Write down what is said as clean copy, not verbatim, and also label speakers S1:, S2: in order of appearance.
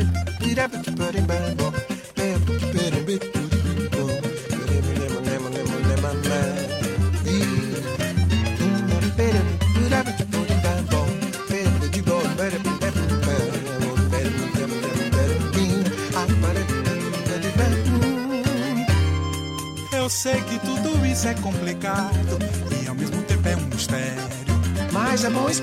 S1: Eu sei que tudo isso é complicado e ao mesmo tempo é um mistério, mas é bom